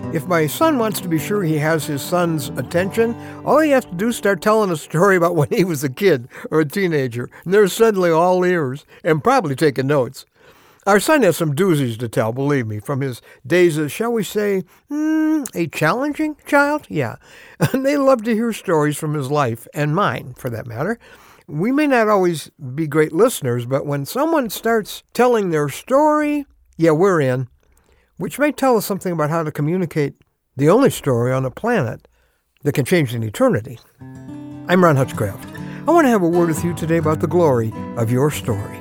If my son wants to be sure he has his son's attention, all he has to do is start telling a story about when he was a kid or a teenager, and they're suddenly all ears and probably taking notes. Our son has some doozies to tell, believe me, from his days as, shall we say, a challenging child? Yeah. And they love to hear stories from his life, and mine, for that matter. We may not always be great listeners, but when someone starts telling their story, yeah, we're in, which may tell us something about how to communicate the only story on the planet that can change an eternity. I'm Ron Hutchcraft. I want to have a word with you today about the glory of your story.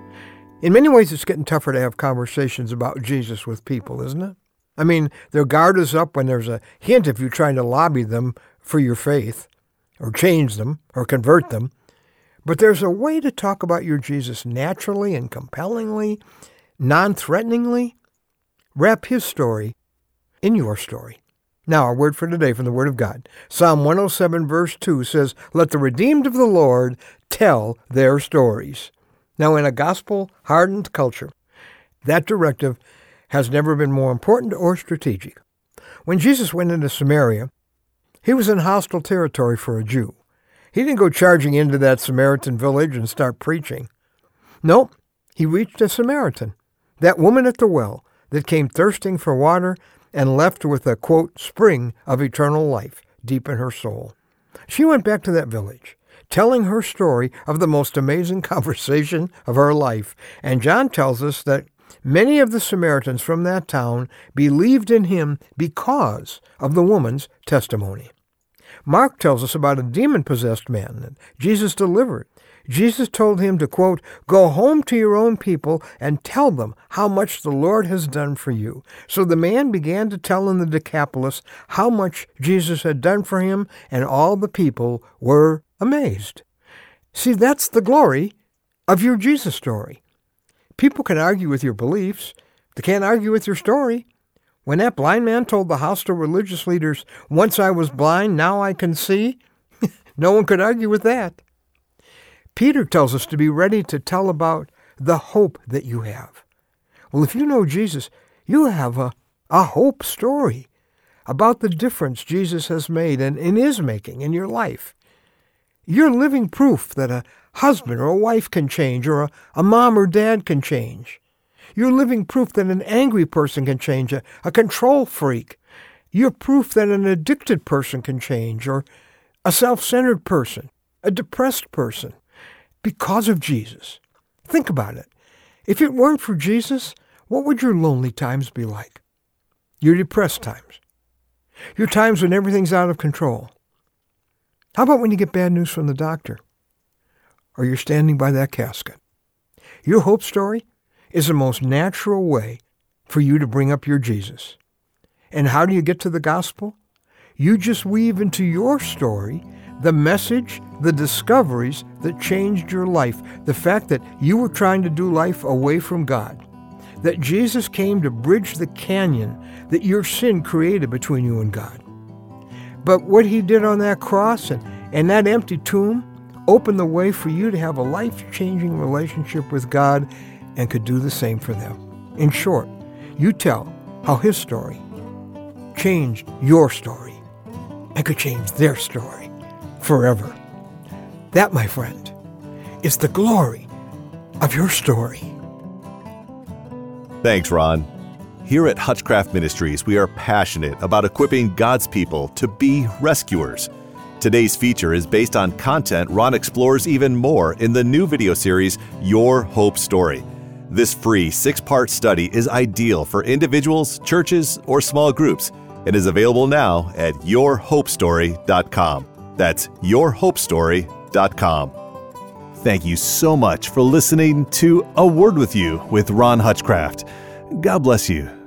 In many ways, it's getting tougher to have conversations about Jesus with people, isn't it? I mean, their guard is up when there's a hint of you trying to lobby them for your faith, or change them, or convert them. But there's a way to talk about your Jesus naturally and compellingly, non-threateningly. Wrap his story in your story. Now, our word for today from the Word of God. Psalm 107, verse 2 says, "Let the redeemed of the Lord tell their stories." Now, in a gospel-hardened culture, that directive has never been more important or strategic. When Jesus went into Samaria, he was in hostile territory for a Jew. He didn't go charging into that Samaritan village and start preaching. No, he reached a Samaritan, that woman at the well, that came thirsting for water and left with a, quote, spring of eternal life deep in her soul. She went back to that village, telling her story of the most amazing conversation of her life. And John tells us that many of the Samaritans from that town believed in him because of the woman's testimony. Mark tells us about a demon-possessed man that Jesus delivered. Jesus told him to, quote, "Go home to your own people and tell them how much the Lord has done for you." So the man began to tell in the Decapolis how much Jesus had done for him, and all the people were amazed. See, that's the glory of your Jesus story. People can argue with your beliefs. They can't argue with your story. When that blind man told the hostile religious leaders, "Once I was blind, now I can see," no one could argue with that. Peter tells us to be ready to tell about the hope that you have. Well, if you know Jesus, you have a hope story about the difference Jesus has made and is making in your life. You're living proof that a husband or a wife can change, or a mom or dad can change. You're living proof that an angry person can change, a control freak. You're proof that an addicted person can change, or a self-centered person, a depressed person, because of Jesus. Think about it. If it weren't for Jesus, what would your lonely times be like? Your depressed times. Your times when everything's out of control. How about when you get bad news from the doctor? Or you're standing by that casket? Your hope story is the most natural way for you to bring up your Jesus. And how do you get to the gospel? You just weave into your story the message, the discoveries that changed your life, the fact that you were trying to do life away from God, that Jesus came to bridge the canyon that your sin created between you and God. But what he did on that cross and that empty tomb opened the way for you to have a life-changing relationship with God, and could do the same for them. In short, you tell how his story changed your story and could change their story forever. That, my friend, is the glory of your story. Thanks, Ron. Here at Hutchcraft Ministries, we are passionate about equipping God's people to be rescuers. Today's feature is based on content Ron explores even more in the new video series, Your Hope Story. This free 6-part study is ideal for individuals, churches, or small groups, and is available now at yourhopestory.com. That's yourhopestory.com. Thank you so much for listening to A Word with You with Ron Hutchcraft. God bless you.